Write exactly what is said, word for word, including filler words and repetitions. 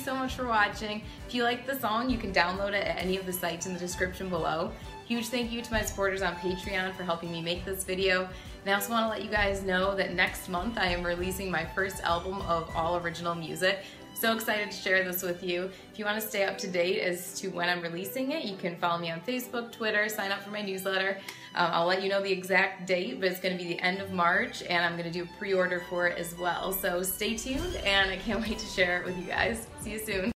so much for watching. If you like the song, you can download it at any of the sites in the description below. Huge thank you to my supporters on Patreon for helping me make this video. And I also want to let you guys know that next month I am releasing my first album of all original music. So excited to share this with you. If you want to stay up to date as to when I'm releasing it, you can follow me on Facebook, Twitter, sign up for my newsletter. Um, I'll let you know the exact date, but it's going to be the end of March, and I'm going to do a pre-order for it as well. So stay tuned, and I can't wait to share it with you guys. See you soon.